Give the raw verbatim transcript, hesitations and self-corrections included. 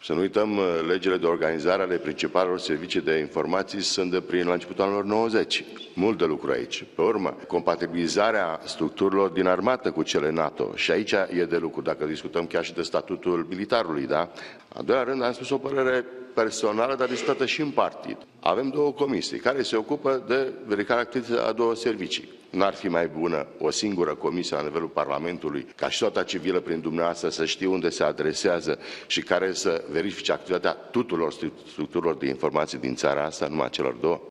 Să nu uităm, legile de organizare ale principalelor servicii de informații sunt de prin la începutul anilor nouăzeci. Mult de lucru aici. Pe urmă, compatibilizarea structurilor din armată cu cele NATO. Și aici e de lucru, dacă discutăm chiar și de statutul militarului, da? Al doilea rând, am spus o părere personală, dar discutată și în partid. Avem două comisii care se ocupă de verificarea activității a două servicii. N-ar fi mai bună o singură comisie la nivelul Parlamentului, ca și toată civilă prin dumneavoastră să știe unde se adresează și care să verifice activitatea tuturor structurilor de informații din țara asta, numai celor două?